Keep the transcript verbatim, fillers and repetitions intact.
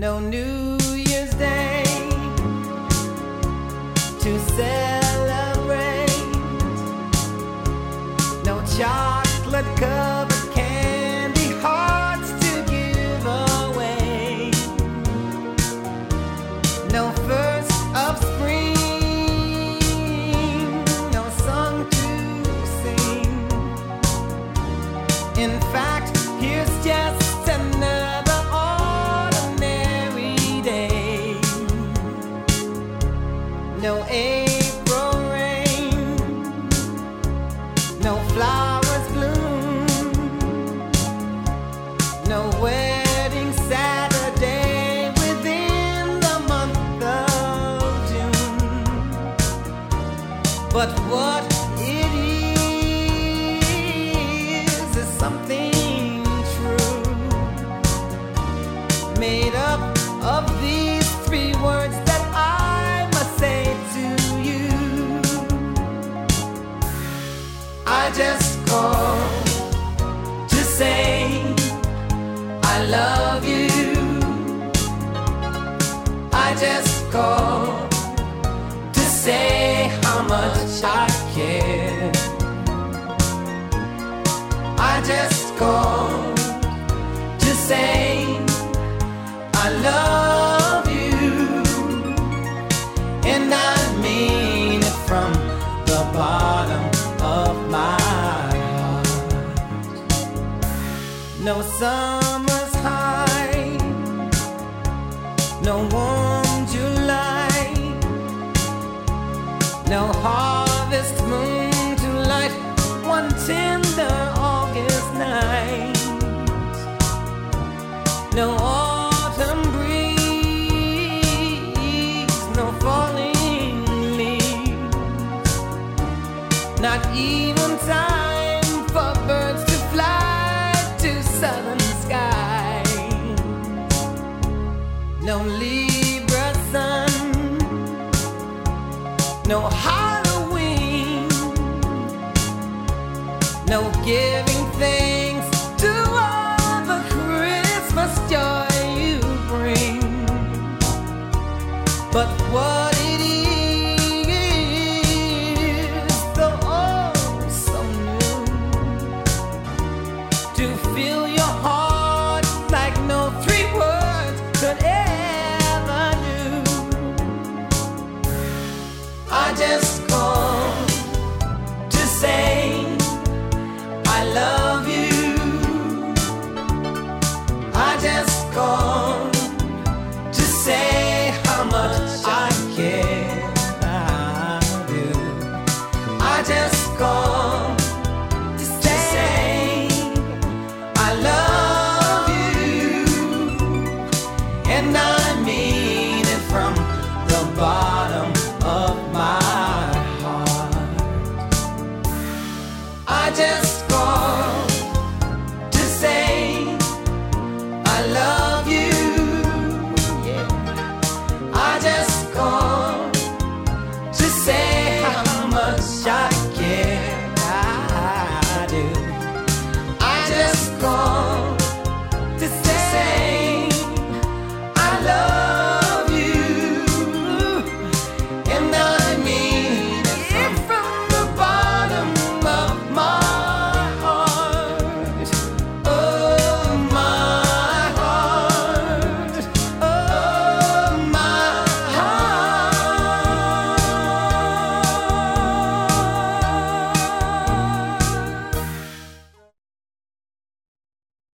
No New Year's Day to celebrate. No chocolate covered candy hearts to give away. No first of spring, no song to sing. In fact, here's just another ordinary day. No April rain, no flowers bloom, no wedding Saturday within the month of June. But what it is is something true, made up of these three words that I must say to you. I just called to say I love you. I just called to say how much I care. I just called to say I love you, and I mean it from the bottom of my heart. No summer's high, no warm July, no harvest moon to light one tender August night. No autumn breeze, no falling leaves, not even time for birds to fly to southern skies. No Libra sun, no Halloween, no giving thanks to all the Christmas joy you bring. But what it is, though oh so new, to fill your heart like no three words could ever do. I just called to say I love you. I just called to say how much I care. I do. I just called to say I love you, and I mean it from the bottom of my heart. I just